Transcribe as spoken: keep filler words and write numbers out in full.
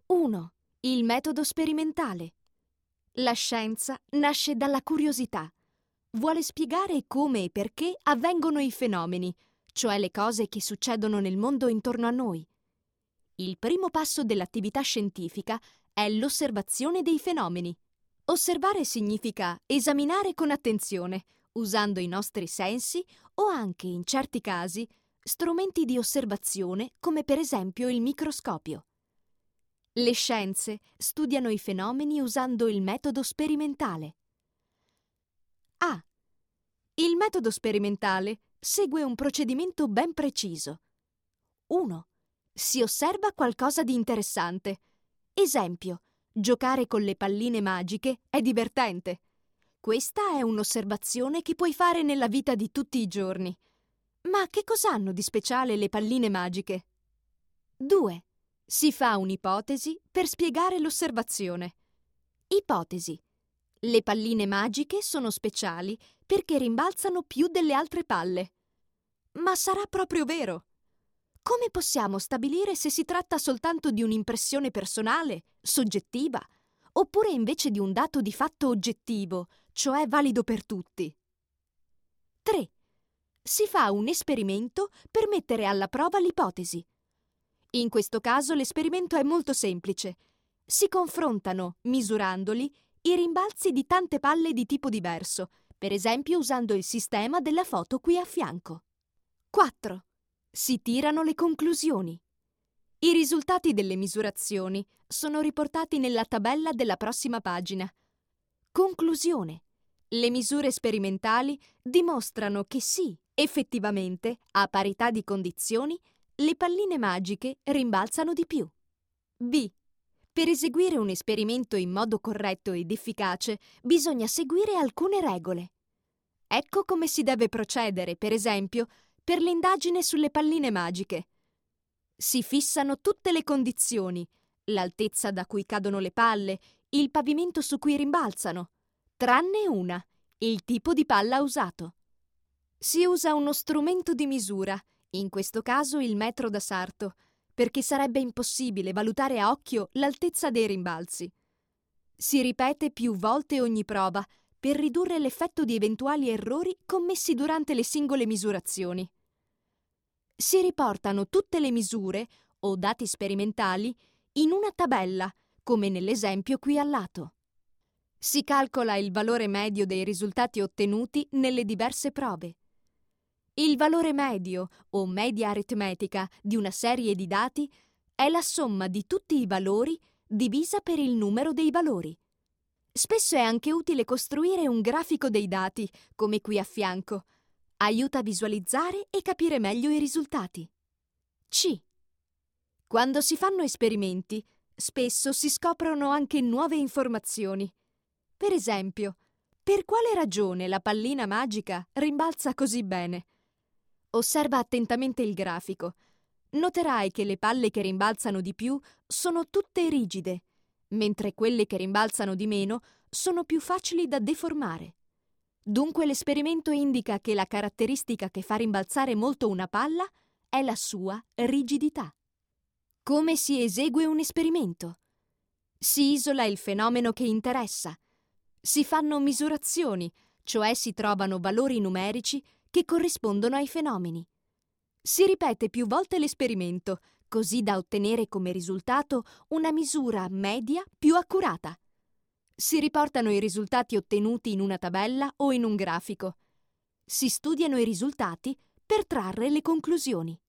uno. Il metodo sperimentale. La scienza nasce dalla curiosità. Vuole spiegare come e perché avvengono i fenomeni, cioè le cose che succedono nel mondo intorno a noi. Il primo passo dell'attività scientifica è l'osservazione dei fenomeni. Osservare significa esaminare con attenzione, usando i nostri sensi o anche, in certi casi, strumenti di osservazione come per esempio il microscopio. Le scienze studiano i fenomeni usando il metodo sperimentale. A. Il metodo sperimentale segue un procedimento ben preciso. uno. Si osserva qualcosa di interessante. Esempio, giocare con le palline magiche è divertente. Questa è un'osservazione che puoi fare nella vita di tutti i giorni. Ma che cos'hanno di speciale le palline magiche? due. Si fa un'ipotesi per spiegare l'osservazione. Ipotesi. Le palline magiche sono speciali perché rimbalzano più delle altre palle. Ma sarà proprio vero? Come possiamo stabilire se si tratta soltanto di un'impressione personale, soggettiva, oppure invece di un dato di fatto oggettivo, cioè valido per tutti? tre. Si fa un esperimento per mettere alla prova l'ipotesi. In questo caso l'esperimento è molto semplice. Si confrontano, misurandoli, i rimbalzi di tante palle di tipo diverso, per esempio usando il sistema della foto qui a fianco. quattro. Si tirano le conclusioni. I risultati delle misurazioni sono riportati nella tabella della prossima pagina. Conclusione. Le misure sperimentali dimostrano che sì, effettivamente, a parità di condizioni, le palline magiche rimbalzano di più. B. Per eseguire un esperimento in modo corretto ed efficace, bisogna seguire alcune regole. Ecco come si deve procedere, per esempio, per l'indagine sulle palline magiche. Si fissano tutte le condizioni: l'altezza da cui cadono le palle, il pavimento su cui rimbalzano, tranne una, il tipo di palla usato. Si usa uno strumento di misura, in questo caso il metro da sarto, perché sarebbe impossibile valutare a occhio l'altezza dei rimbalzi. Si ripete più volte ogni prova per ridurre l'effetto di eventuali errori commessi durante le singole misurazioni. Si riportano tutte le misure o dati sperimentali in una tabella, come nell'esempio qui al lato. Si calcola il valore medio dei risultati ottenuti nelle diverse prove. Il valore medio o media aritmetica di una serie di dati è la somma di tutti i valori divisa per il numero dei valori. Spesso è anche utile costruire un grafico dei dati, come qui a fianco. Aiuta a visualizzare e capire meglio i risultati. C. Quando si fanno esperimenti, spesso si scoprono anche nuove informazioni. Per esempio, per quale ragione la pallina magica rimbalza così bene? Osserva attentamente il grafico. Noterai che le palle che rimbalzano di più sono tutte rigide, mentre quelle che rimbalzano di meno sono più facili da deformare. Dunque l'esperimento indica che la caratteristica che fa rimbalzare molto una palla è la sua rigidità. Come si esegue un esperimento? Si isola il fenomeno che interessa. Si fanno misurazioni, cioè si trovano valori numerici che corrispondono ai fenomeni. Si ripete più volte l'esperimento, così da ottenere come risultato una misura media più accurata. Si riportano i risultati ottenuti in una tabella o in un grafico. Si studiano i risultati per trarre le conclusioni.